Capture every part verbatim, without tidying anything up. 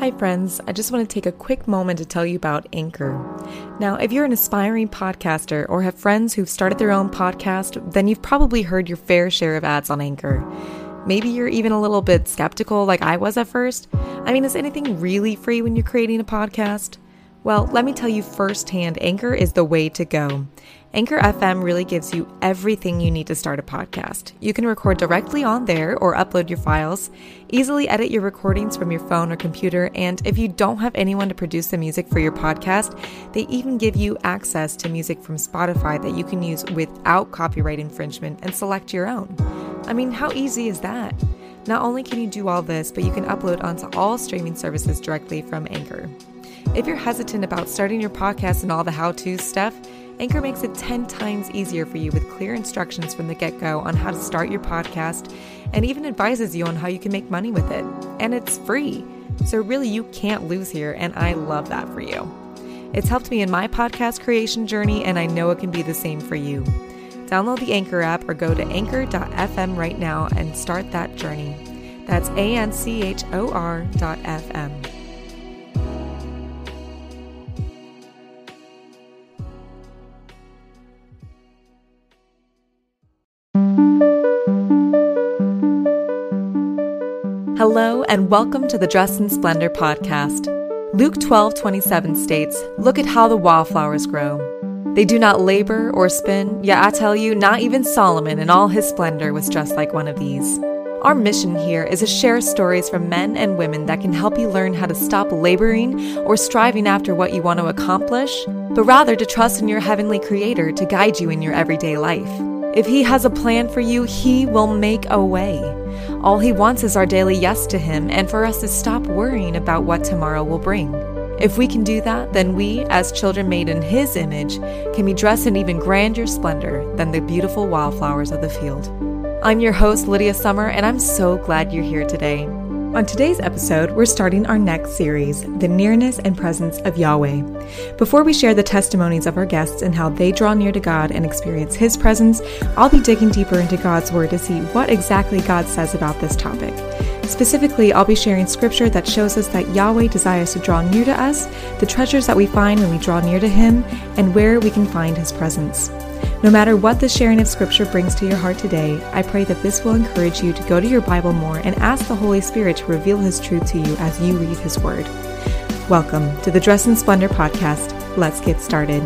Hi friends, I just want to take a quick moment to tell you about Anchor. Now, if you're an aspiring podcaster or have friends who've started their own podcast, then you've probably heard your fair share of ads on Anchor. Maybe you're even a little bit skeptical like I was at first. I mean, is anything really free when you're creating a podcast? Well, let me tell you firsthand, Anchor is the way to go. Anchor F M really gives you everything you need to start a podcast. You can record directly on there or upload your files, easily edit your recordings from your phone or computer, and if you don't have anyone to produce the music for your podcast, they even give you access to music from Spotify that you can use without copyright infringement and select your own. I mean, how easy is that? Not only can you do all this, but you can upload onto all streaming services directly from Anchor. If you're hesitant about starting your podcast and all the how-to stuff, Anchor makes it ten times easier for you with clear instructions from the get-go on how to start your podcast and even advises you on how you can make money with it. And it's free. So really you can't lose here, and I love that for you. It's helped me in my podcast creation journey, and I know it can be the same for you. Download the Anchor app or go to anchor dot f m right now and start that journey. That's A N C H O R dot F M. Hello and welcome to the Dress in Splendor podcast. Luke twelve twenty-seven states, "Look at how the wildflowers grow. They do not labor or spin, yet I tell you, not even Solomon in all his splendor was dressed like one of these." Our mission here is to share stories from men and women that can help you learn how to stop laboring or striving after what you want to accomplish, but rather to trust in your heavenly Creator to guide you in your everyday life. If He has a plan for you, He will make a way. All He wants is our daily yes to Him and for us to stop worrying about what tomorrow will bring. If we can do that, then we, as children made in His image, can be dressed in even grander splendor than the beautiful wildflowers of the field. I'm your host, Lydia Summer, and I'm so glad you're here today. On today's episode, we're starting our next series, The Nearness and Presence of Yahweh. Before we share the testimonies of our guests and how they draw near to God and experience His presence, I'll be digging deeper into God's Word to see what exactly God says about this topic. Specifically, I'll be sharing scripture that shows us that Yahweh desires to draw near to us, the treasures that we find when we draw near to Him, and where we can find His presence. No matter what the sharing of scripture brings to your heart today, I pray that this will encourage you to go to your Bible more and ask the Holy Spirit to reveal His truth to you as you read His Word. Welcome to the Dress in Splendor podcast. Let's get started.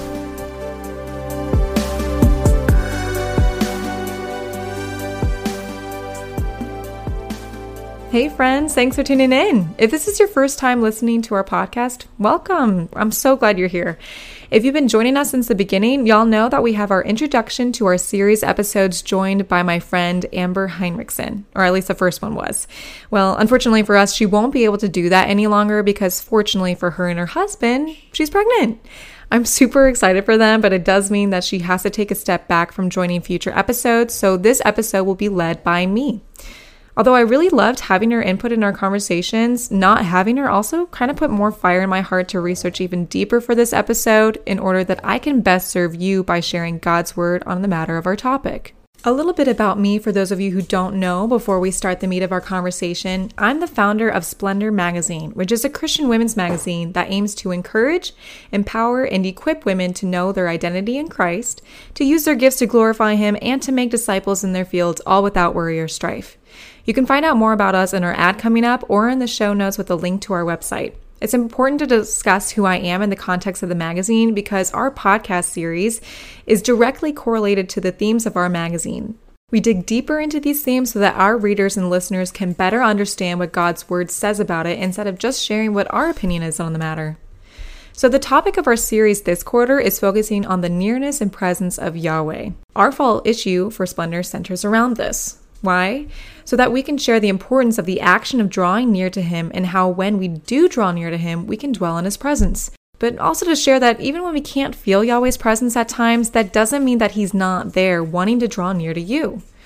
Hey friends, thanks for tuning in. If this is your first time listening to our podcast, welcome. I'm so glad you're here. If you've been joining us since the beginning, y'all know that we have our introduction to our series episodes joined by my friend Amber Heinrichsen, or at least the first one was. Well, unfortunately for us, she won't be able to do that any longer because fortunately for her and her husband, she's pregnant. I'm super excited for them, but it does mean that she has to take a step back from joining future episodes, so this episode will be led by me. Although I really loved having her input in our conversations, not having her also kind of put more fire in my heart to research even deeper for this episode in order that I can best serve you by sharing God's Word on the matter of our topic. A little bit about me for those of you who don't know before we start the meat of our conversation. I'm the founder of Splendor Magazine, which is a Christian women's magazine that aims to encourage, empower, and equip women to know their identity in Christ, to use their gifts to glorify Him, and to make disciples in their fields, all without worry or strife. You can find out more about us in our ad coming up or in the show notes with a link to our website. It's important to discuss who I am in the context of the magazine because our podcast series is directly correlated to the themes of our magazine. We dig deeper into these themes so that our readers and listeners can better understand what God's Word says about it instead of just sharing what our opinion is on the matter. So the topic of our series this quarter is focusing on the nearness and presence of Yahweh. Our fall issue for Splendor centers around this. Why? So that we can share the importance of the action of drawing near to Him and how when we do draw near to Him, we can dwell in His presence. But also to share that even when we can't feel Yahweh's presence at times, that doesn't mean that He's not there wanting to draw near to you.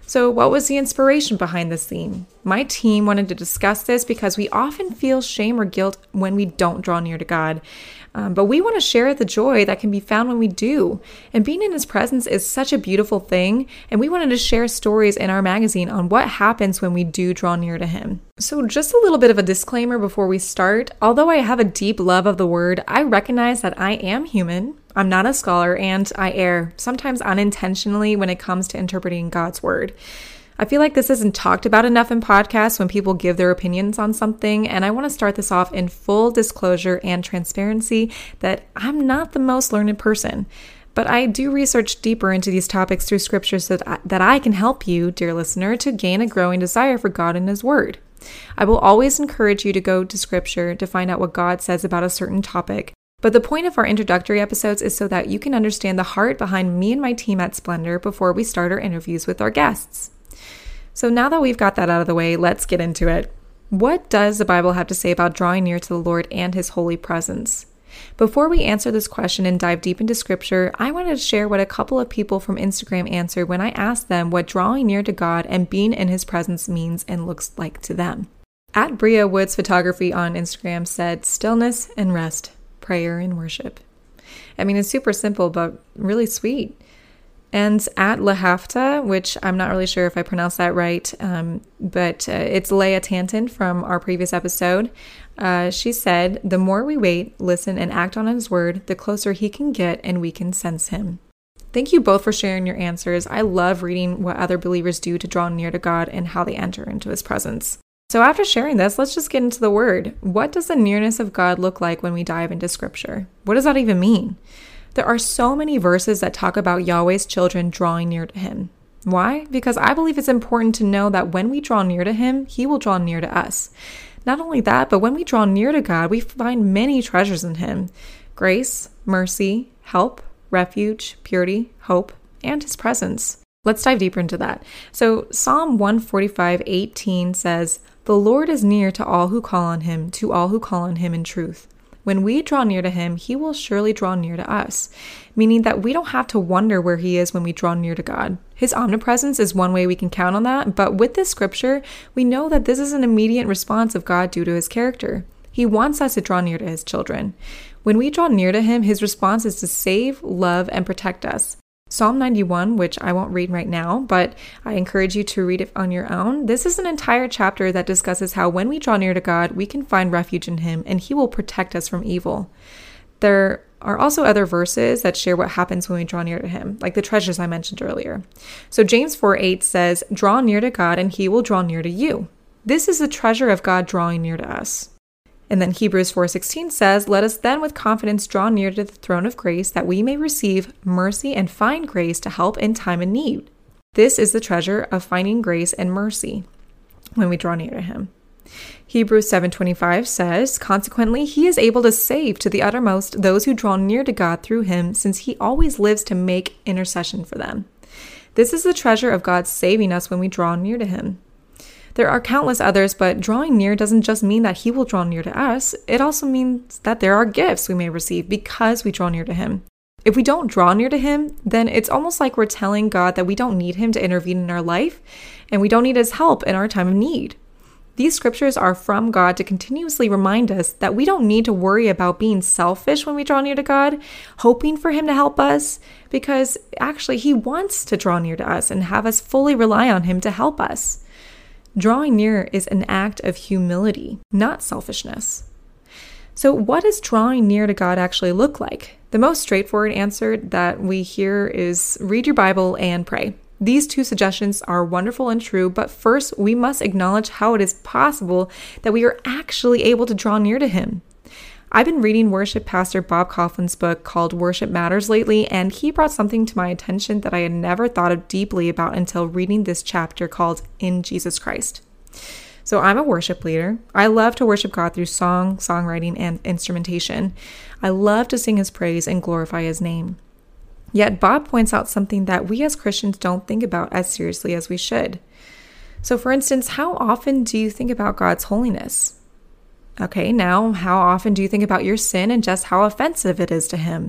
So what was the inspiration behind this theme? My team wanted to discuss this because we often feel shame or guilt when we don't draw near to God. Um, but we want to share the joy that can be found when we do. And being in His presence is such a beautiful thing. And we wanted to share stories in our magazine on what happens when we do draw near to Him. So just a little bit of a disclaimer before we start. Although I have a deep love of the Word, I recognize that I am human. I'm not a scholar, and I err, sometimes unintentionally, when it comes to interpreting God's Word. I feel like this isn't talked about enough in podcasts when people give their opinions on something, and I want to start this off in full disclosure and transparency that I'm not the most learned person, but I do research deeper into these topics through scripture so that I, that I can help you, dear listener, to gain a growing desire for God and His Word. I will always encourage you to go to scripture to find out what God says about a certain topic. But the point of our introductory episodes is so that you can understand the heart behind me and my team at Splendor before we start our interviews with our guests. So now that we've got that out of the way, let's get into it. What does the Bible have to say about drawing near to the Lord and His holy presence? Before we answer this question and dive deep into scripture, I wanted to share what a couple of people from Instagram answered when I asked them what drawing near to God and being in His presence means and looks like to them. At Bria Woods Photography on Instagram said, stillness and rest. Prayer and worship. I mean, it's super simple, but really sweet. And at Lahafta, which I'm not really sure if I pronounced that right, um, but uh, it's Leah Tanton from our previous episode. Uh, she said, the more we wait, listen, and act on His Word, the closer He can get and we can sense Him. Thank you both for sharing your answers. I love reading what other believers do to draw near to God and how they enter into His presence. So after sharing this, let's just get into the Word. What does the nearness of God look like when we dive into Scripture? What does that even mean? There are so many verses that talk about Yahweh's children drawing near to Him. Why? Because I believe it's important to know that when we draw near to Him, He will draw near to us. Not only that, but when we draw near to God, we find many treasures in Him. Grace, mercy, help, refuge, purity, hope, and His presence. Let's dive deeper into that. So Psalm one forty-five eighteen says, the Lord is near to all who call on Him, to all who call on Him in truth. When we draw near to Him, He will surely draw near to us, meaning that we don't have to wonder where He is when we draw near to God. His omnipresence is one way we can count on that, but with this scripture, we know that this is an immediate response of God due to His character. He wants us to draw near to His children. When we draw near to Him, His response is to save, love, and protect us. Psalm ninety-one, which I won't read right now, but I encourage you to read it on your own. This is an entire chapter that discusses how when we draw near to God, we can find refuge in Him and He will protect us from evil. There are also other verses that share what happens when we draw near to Him, like the treasures I mentioned earlier. So James four eight says, draw near to God and He will draw near to you. This is the treasure of God drawing near to us. And then Hebrews four sixteen says, let us then with confidence draw near to the throne of grace that we may receive mercy and find grace to help in time of need. This is the treasure of finding grace and mercy when we draw near to Him. Hebrews seven twenty-five says, consequently, He is able to save to the uttermost those who draw near to God through Him, since He always lives to make intercession for them. This is the treasure of God saving us when we draw near to Him. There are countless others, but drawing near doesn't just mean that He will draw near to us. It also means that there are gifts we may receive because we draw near to Him. If we don't draw near to Him, then it's almost like we're telling God that we don't need Him to intervene in our life, and we don't need His help in our time of need. These scriptures are from God to continuously remind us that we don't need to worry about being selfish when we draw near to God, hoping for Him to help us, because actually He wants to draw near to us and have us fully rely on Him to help us. Drawing near is an act of humility, not selfishness. So what does drawing near to God actually look like? The most straightforward answer that we hear is read your Bible and pray. These two suggestions are wonderful and true, but first we must acknowledge how it is possible that we are actually able to draw near to Him. I've been reading worship pastor Bob Kaufflin's book called Worship Matters lately, and he brought something to my attention that I had never thought of deeply about until reading this chapter called In Jesus Christ. So I'm a worship leader. I love to worship God through song, songwriting, and instrumentation. I love to sing His praise and glorify His name. Yet Bob points out something that we as Christians don't think about as seriously as we should. So for instance, how often do you think about God's holiness? Okay, now, how often do you think about your sin and just how offensive it is to Him?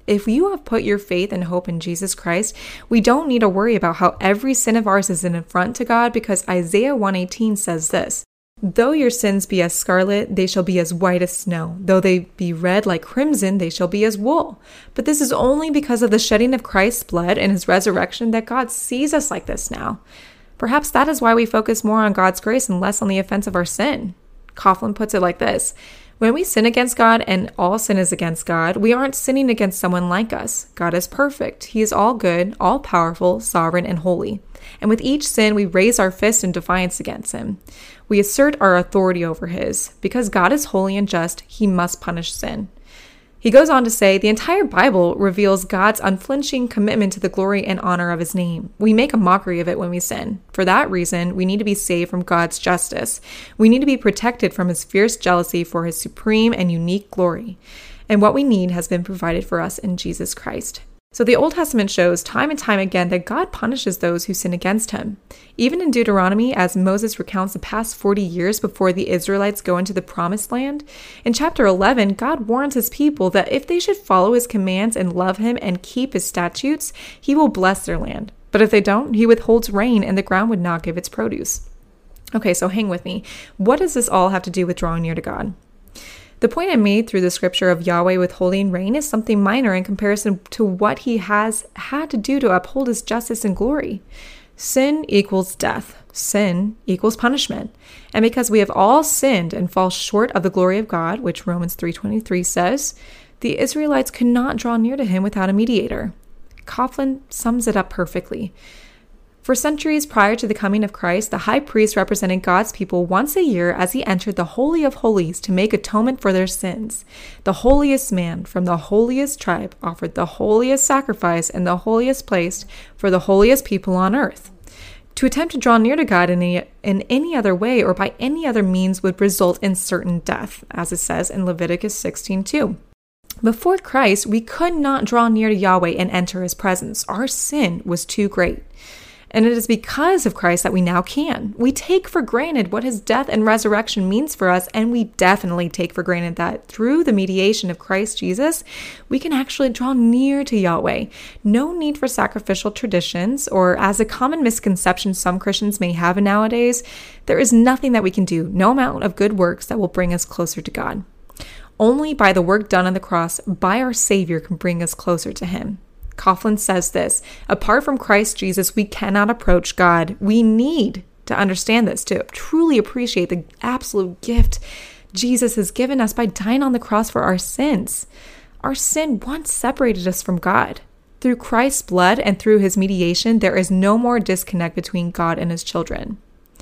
If you have put your faith and hope in Jesus Christ, we don't need to worry about how every sin of ours is an affront to God, because Isaiah one eighteen says this, "Though your sins be as scarlet, they shall be as white as snow. Though they be red like crimson, they shall be as wool." But this is only because of the shedding of Christ's blood and his resurrection that God sees us like this now. Perhaps that is why we focus more on God's grace and less on the offense of our sin. Coughlin puts it like this, "When we sin against God, and all sin is against God, we aren't sinning against someone like us. God is perfect. He is all good, all powerful, sovereign, and holy. And with each sin, we raise our fist in defiance against him. We assert our authority over his. Because God is holy and just, he must punish sin." He goes on to say, the entire Bible reveals God's unflinching commitment to the glory and honor of his name. We make a mockery of it when we sin. For that reason, we need to be saved from God's justice. We need to be protected from his fierce jealousy for his supreme and unique glory. And what we need has been provided for us in Jesus Christ. So the Old Testament shows time and time again that God punishes those who sin against him. Even in Deuteronomy, as Moses recounts the past forty years before the Israelites go into the promised land, in chapter eleven, God warns his people that if they should follow his commands and love him and keep his statutes, he will bless their land. But if they don't, he withholds rain and the ground would not give its produce. Okay, so hang with me. What does this all have to do with drawing near to God? The point I made through the scripture of Yahweh withholding rain is something minor in comparison to what he has had to do to uphold his justice and glory. Sin equals death. Sin equals punishment. And because we have all sinned and fall short of the glory of God, which Romans three twenty-three says, the Israelites could not draw near to him without a mediator. Coughlin sums it up perfectly. For centuries prior to the coming of Christ, the high priest represented God's people once a year as he entered the Holy of Holies to make atonement for their sins. The holiest man from the holiest tribe offered the holiest sacrifice in the holiest place for the holiest people on earth. To attempt to draw near to God in any, in any other way or by any other means would result in certain death, as it says in Leviticus sixteen two. Before Christ, we could not draw near to Yahweh and enter his presence. Our sin was too great. And it is because of Christ that we now can. We take for granted what his death and resurrection means for us, and we definitely take for granted that through the mediation of Christ Jesus, we can actually draw near to Yahweh. No need for sacrificial traditions, or as a common misconception some Christians may have nowadays, there is nothing that we can do, no amount of good works that will bring us closer to God. Only by the work done on the cross by our Savior can bring us closer to him. Coughlin says this, apart from Christ Jesus, we cannot approach God. We need to understand this to truly appreciate the absolute gift Jesus has given us by dying on the cross for our sins. Our sin once separated us from God. Through Christ's blood and through his mediation, there is no more disconnect between God and his children.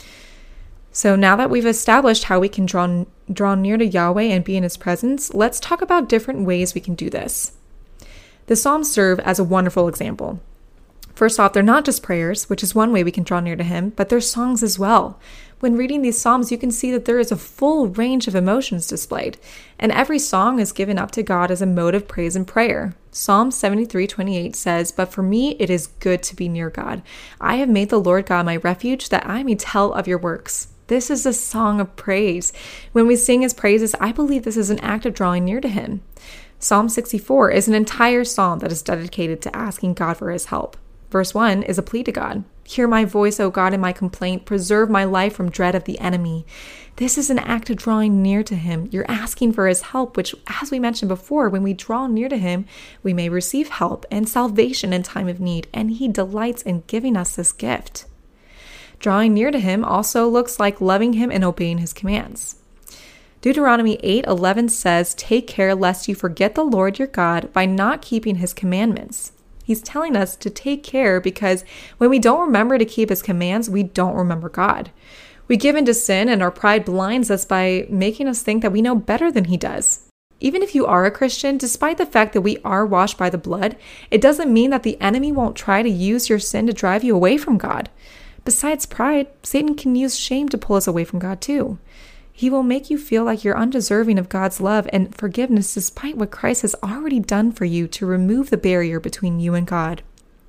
So now that we've established how we can draw, draw near to Yahweh and be in his presence, let's talk about different ways we can do this. The Psalms serve as a wonderful example. First off, they're not just prayers, which is one way we can draw near to him, but they're songs as well. When reading these Psalms, you can see that there is a full range of emotions displayed, and every song is given up to God as a mode of praise and prayer. Psalm seventy-three twenty-eight says, "But for me it is good to be near God. I have made the Lord God my refuge, that I may tell of your works." This is a song of praise. When we sing his praises, I believe this is an act of drawing near to him. Psalm sixty-four is an entire psalm that is dedicated to asking God for his help. Verse one is a plea to God. "Hear my voice, O God, in my complaint. Preserve my life from dread of the enemy." This is an act of drawing near to him. You're asking for his help, which, as we mentioned before, when we draw near to him, we may receive help and salvation in time of need, and he delights in giving us this gift. Drawing near to him also looks like loving him and obeying his commands. Deuteronomy eight eleven says, "Take care lest you forget the Lord your God by not keeping his commandments." He's telling us to take care because when we don't remember to keep his commands, we don't remember God. We give in to sin and our pride blinds us by making us think that we know better than he does. Even if you are a Christian, despite the fact that we are washed by the blood, it doesn't mean that the enemy won't try to use your sin to drive you away from God. Besides pride, Satan can use shame to pull us away from God too. He will make you feel like you're undeserving of God's love and forgiveness despite what Christ has already done for you to remove the barrier between you and God.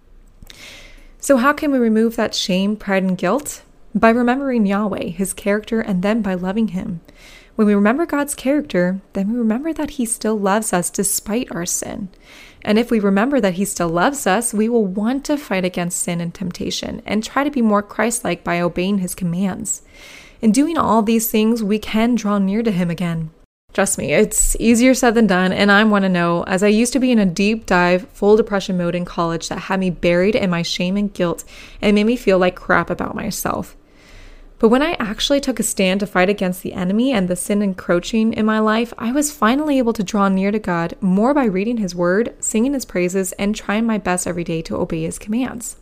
So how can we remove that shame, pride, and guilt? By remembering Yahweh, his character, and then by loving him. When we remember God's character, then we remember that he still loves us despite our sin. And if we remember that he still loves us, we will want to fight against sin and temptation and try to be more Christ-like by obeying his commands. In doing all these things, we can draw near to him again. Trust me, it's easier said than done, and I want to know, as I used to be in a deep dive, full depression mode in college that had me buried in my shame and guilt and made me feel like crap about myself. But when I actually took a stand to fight against the enemy and the sin encroaching in my life, I was finally able to draw near to God more by reading his word, singing his praises, and trying my best every day to obey his commands.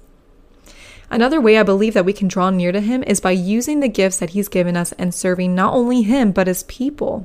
Another way I believe that we can draw near to him is by using the gifts that he's given us and serving not only him, but his people.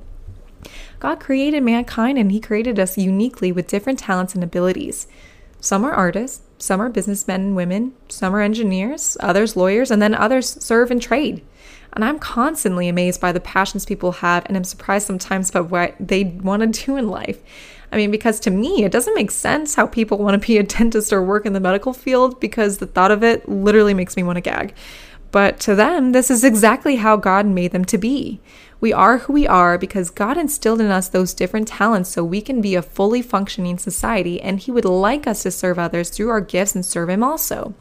God created mankind and he created us uniquely with different talents and abilities. Some are artists, some are businessmen and women, some are engineers, others lawyers, and then others serve in trade. And I'm constantly amazed by the passions people have, and I'm surprised sometimes by what they want to do in life. I mean, because to me, it doesn't make sense how people want to be a dentist or work in the medical field, because the thought of it literally makes me want to gag. But to them, this is exactly how God made them to be. We are who we are because God instilled in us those different talents so we can be a fully functioning society, and he would like us to serve others through our gifts and serve him also.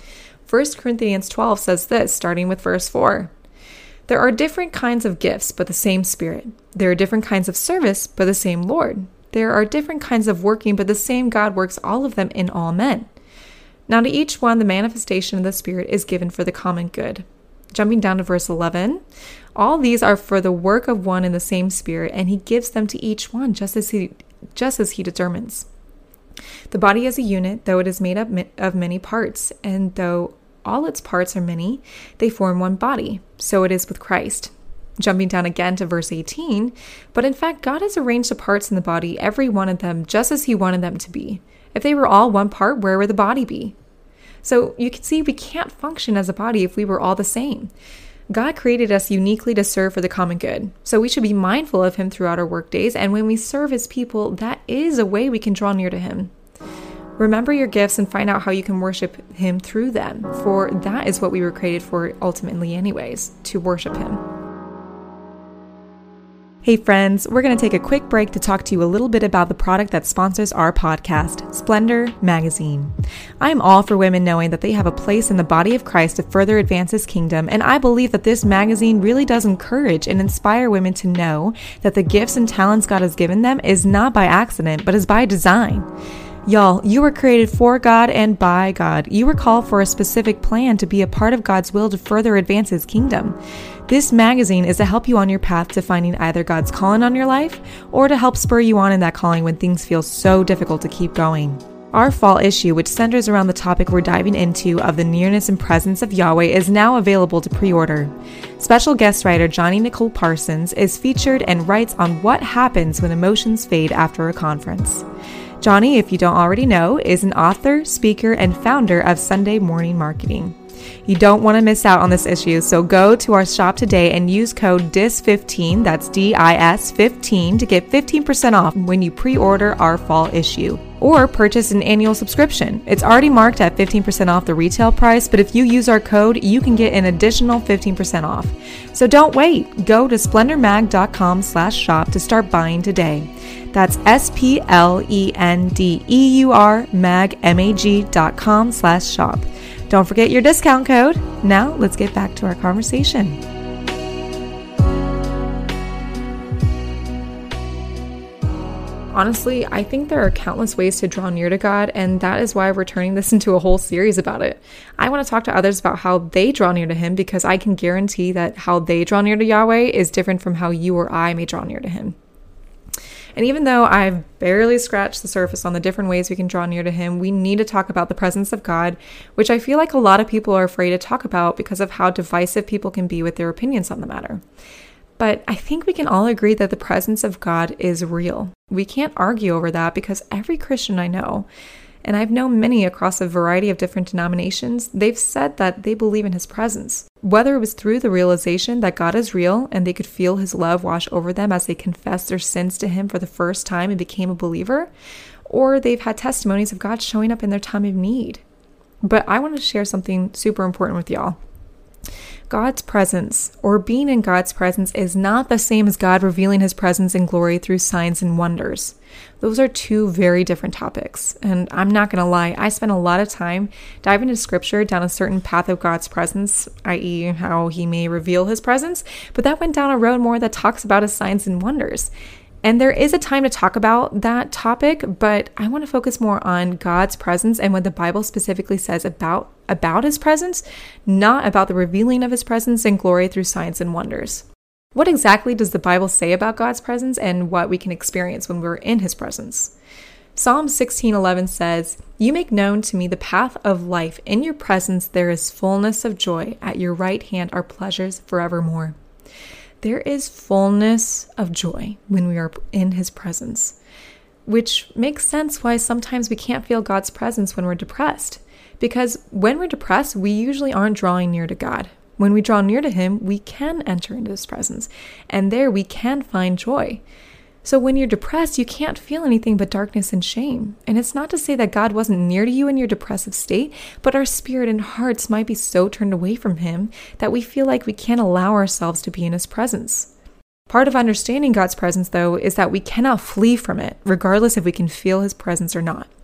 First Corinthians twelve says this, starting with verse four. There are different kinds of gifts, but the same Spirit. There are different kinds of service, but the same Lord. There are different kinds of working, but the same God works all of them in all men. Now to each one, the manifestation of the Spirit is given for the common good. Jumping down to verse eleven, all these are for the work of one and the same Spirit, and he gives them to each one just as he just as he determines. The body is a unit, though it is made up of many parts, and though all its parts are many, they form one body. So it is with Christ. Jumping down again to verse eighteen, but in fact, God has arranged the parts in the body, every one of them, just as he wanted them to be. If they were all one part, where would the body be? So you can see we can't function as a body if we were all the same. God created us uniquely to serve for the common good. So we should be mindful of him throughout our work days. And when we serve his people, that is a way we can draw near to him. Remember your gifts and find out how you can worship him through them. For that is what we were created for ultimately anyways, to worship him. Hey friends, we're going to take a quick break to talk to you a little bit about the product that sponsors our podcast, Splendor Magazine. I am all for women knowing that they have a place in the body of Christ to further advance his kingdom, and I believe that this magazine really does encourage and inspire women to know that the gifts and talents God has given them is not by accident, but is by design. Y'all, you were created for God and by God. You were called for a specific plan to be a part of God's will to further advance his kingdom. This magazine is to help you on your path to finding either God's calling on your life or to help spur you on in that calling when things feel so difficult to keep going. Our fall issue, which centers around the topic we're diving into of the nearness and presence of Yahweh, is now available to pre-order. Special guest writer Johnny Nicole Parsons is featured and writes on what happens when emotions fade after a conference. Johnny, if you don't already know, is an author, speaker, and founder of Sunday Morning Marketing. You don't want to miss out on this issue, so go to our shop today and use code D I S fifteen, that's D I S fifteen, to get fifteen percent off when you pre-order our fall issue. Or purchase an annual subscription. It's already marked at fifteen percent off the retail price, but if you use our code, you can get an additional fifteen percent off. So don't wait. Go to splendormag.com slash shop to start buying today. That's S-P-L-E-N-D-E-U-R mag, M-A-G dot com slash shop. Don't forget your discount code. Now let's get back to our conversation. Honestly, I think there are countless ways to draw near to God, and that is why we're turning this into a whole series about it. I want to talk to others about how they draw near to him, because I can guarantee that how they draw near to Yahweh is different from how you or I may draw near to him. And even though I've barely scratched the surface on the different ways we can draw near to him, we need to talk about the presence of God, which I feel like a lot of people are afraid to talk about because of how divisive people can be with their opinions on the matter. But I think we can all agree that the presence of God is real. We can't argue over that because every Christian I know, and I've known many across a variety of different denominations, they've said that they believe in his presence. Whether it was through the realization that God is real and they could feel his love wash over them as they confessed their sins to him for the first time and became a believer, or they've had testimonies of God showing up in their time of need. But I want to share something super important with y'all. God's presence, or being in God's presence, is not the same as God revealing his presence and glory through signs and wonders. Those are two very different topics. And I'm not going to lie, I spent a lot of time diving into scripture down a certain path of God's presence, that is how he may reveal his presence, but that went down a road more that talks about his signs and wonders. And there is a time to talk about that topic, but I want to focus more on God's presence and what the Bible specifically says about, about his presence, not about the revealing of his presence and glory through signs and wonders. What exactly does the Bible say about God's presence and what we can experience when we're in his presence? Psalm sixteen eleven says, "You make known to me the path of life. In your presence there is fullness of joy. At your right hand are pleasures forevermore." There is fullness of joy when we are in his presence, which makes sense why sometimes we can't feel God's presence when we're depressed. Because when we're depressed, we usually aren't drawing near to God. When we draw near to him, we can enter into his presence, and there we can find joy. So when you're depressed, you can't feel anything but darkness and shame. And it's not to say that God wasn't near to you in your depressive state, but our spirit and hearts might be so turned away from him that we feel like we can't allow ourselves to be in his presence. Part of understanding God's presence, though, is that we cannot flee from it, regardless if we can feel his presence or not.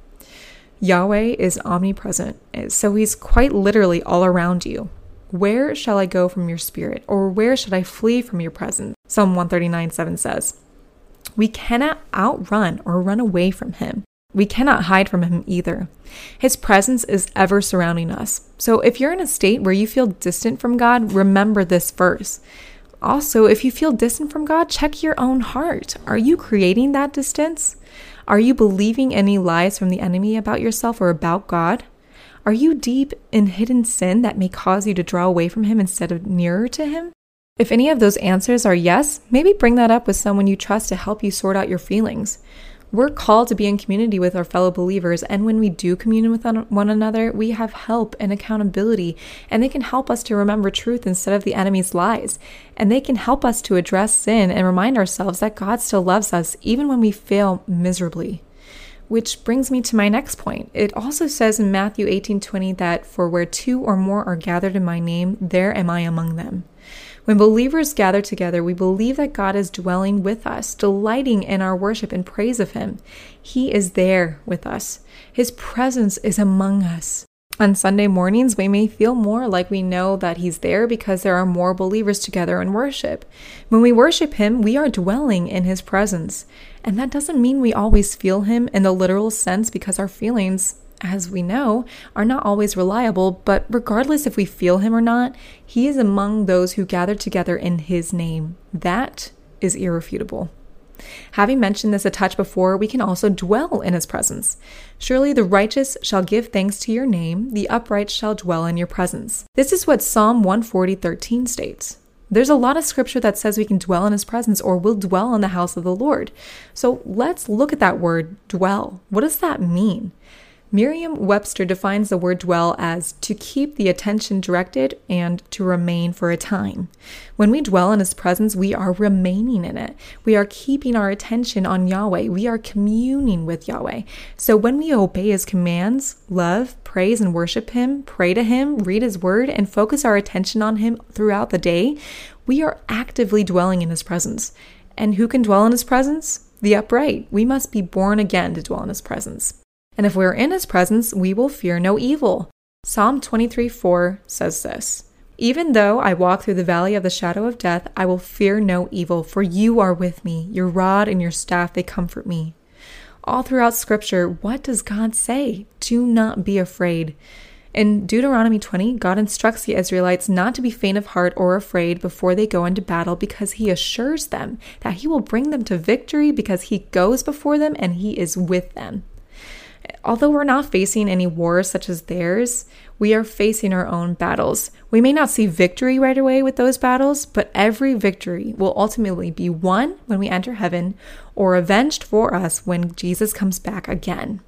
Yahweh is omnipresent, so he's quite literally all around you. Where shall I go from your spirit, or where should I flee from your presence? Psalm one thirty-nine seven says. We cannot outrun or run away from him. We cannot hide from him either. His presence is ever surrounding us. So if you're in a state where you feel distant from God, remember this verse. Also, if you feel distant from God, check your own heart. Are you creating that distance? Are you believing any lies from the enemy about yourself or about God? Are you deep in hidden sin that may cause you to draw away from him instead of nearer to him? If any of those answers are yes, maybe bring that up with someone you trust to help you sort out your feelings. We're called to be in community with our fellow believers, and when we do commune with one another, we have help and accountability, and they can help us to remember truth instead of the enemy's lies, and they can help us to address sin and remind ourselves that God still loves us even when we fail miserably. Which brings me to my next point. It also says in Matthew eighteen twenty that, "For where two or more are gathered in my name, there am I among them." When believers gather together, we believe that God is dwelling with us, delighting in our worship and praise of him. He is there with us. His presence is among us. On Sunday mornings, we may feel more like we know that he's there because there are more believers together in worship. When we worship him, we are dwelling in his presence. And that doesn't mean we always feel him in the literal sense, because our feelings, as we know, are not always reliable, but regardless if we feel him or not, he is among those who gather together in his name. That is irrefutable. Having mentioned this a touch before, we can also dwell in his presence. Surely the righteous shall give thanks to your name, the upright shall dwell in your presence. This is what Psalm one forty thirteen states. There's a lot of scripture that says we can dwell in his presence or will dwell in the house of the Lord. So let's look at that word dwell. What does that mean? Merriam-Webster defines the word dwell as to keep the attention directed and to remain for a time. When we dwell in his presence, we are remaining in it. We are keeping our attention on Yahweh. We are communing with Yahweh. So when we obey his commands, love, praise, and worship him, pray to him, read his word, and focus our attention on him throughout the day, we are actively dwelling in his presence. And who can dwell in his presence? The upright. We must be born again to dwell in his presence. And if we're in his presence, we will fear no evil. Psalm twenty-three four says this, "Even though I walk through the valley of the shadow of death, I will fear no evil, for you are with me. Your rod and your staff, they comfort me." All throughout scripture, what does God say? Do not be afraid. In Deuteronomy twenty, God instructs the Israelites not to be faint of heart or afraid before they go into battle, because he assures them that he will bring them to victory because he goes before them and he is with them. Although we're not facing any wars such as theirs, we are facing our own battles. We may not see victory right away with those battles, but every victory will ultimately be won when we enter heaven or avenged for us when Jesus comes back again.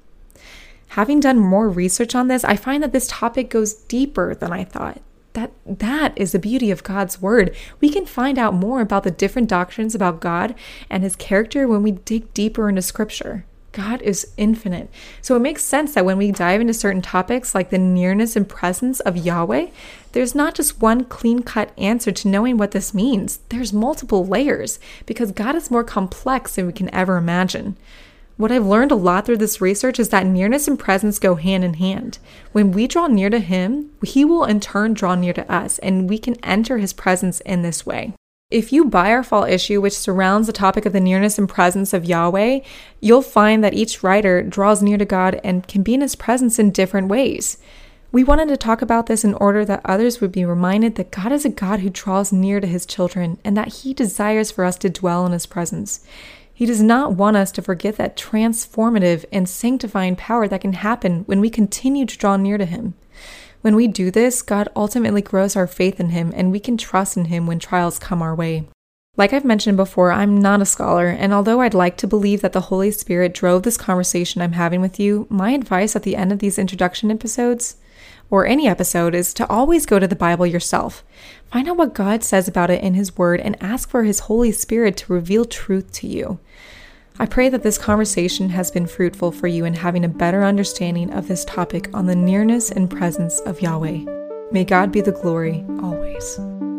Having done more research on this, I find that this topic goes deeper than I thought. That that is the beauty of God's word. We can find out more about the different doctrines about God and his character when we dig deeper into scripture. God is infinite. So it makes sense that when we dive into certain topics like the nearness and presence of Yahweh, there's not just one clean-cut answer to knowing what this means. There's multiple layers because God is more complex than we can ever imagine. What I've learned a lot through this research is that nearness and presence go hand in hand. When we draw near to Him, He will in turn draw near to us, and we can enter His presence in this way. If you buy our fall issue, which surrounds the topic of the nearness and presence of Yahweh, you'll find that each writer draws near to God and can be in His presence in different ways. We wanted to talk about this in order that others would be reminded that God is a God who draws near to His children and that He desires for us to dwell in His presence. He does not want us to forget that transformative and sanctifying power that can happen when we continue to draw near to Him. When we do this, God ultimately grows our faith in Him, and we can trust in Him when trials come our way. Like I've mentioned before, I'm not a scholar, and although I'd like to believe that the Holy Spirit drove this conversation I'm having with you, my advice at the end of these introduction episodes, or any episode, is to always go to the Bible yourself. Find out what God says about it in His Word, and ask for His Holy Spirit to reveal truth to you. I pray that this conversation has been fruitful for you in having a better understanding of this topic on the nearness and presence of Yahweh. May God be the glory always.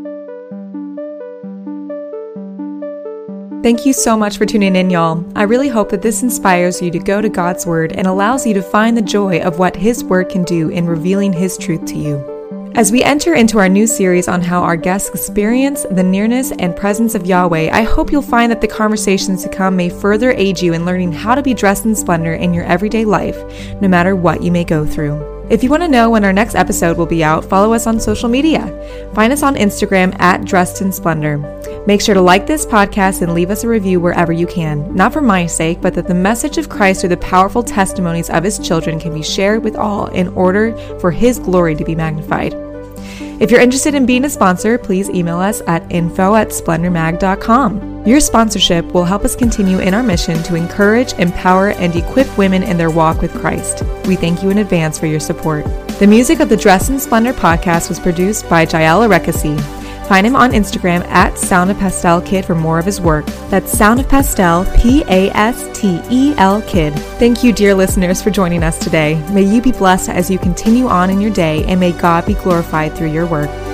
Thank you so much for tuning in, y'all. I really hope that this inspires you to go to God's Word and allows you to find the joy of what His Word can do in revealing His truth to you. As we enter into our new series on how our guests experience the nearness and presence of Yahweh, I hope you'll find that the conversations to come may further aid you in learning how to be dressed in splendor in your everyday life, no matter what you may go through. If you want to know when our next episode will be out, follow us on social media. Find us on Instagram at Dressed in Splendor. Make sure to like this podcast and leave us a review wherever you can, not for my sake, but that the message of Christ through the powerful testimonies of His children can be shared with all in order for His glory to be magnified. If you're interested in being a sponsor, please email us at info at splendor mag dot com. Your sponsorship will help us continue in our mission to encourage, empower, and equip women in their walk with Christ. We thank you in advance for your support. The music of the Dressed in Splendor podcast was produced by Jael Arekasi. Find him on Instagram at Sound of Pastel Kid for more of his work. That's Sound of Pastel, P A S T E L Kid. Thank you, dear listeners, for joining us today. May you be blessed as you continue on in your day, and may God be glorified through your work.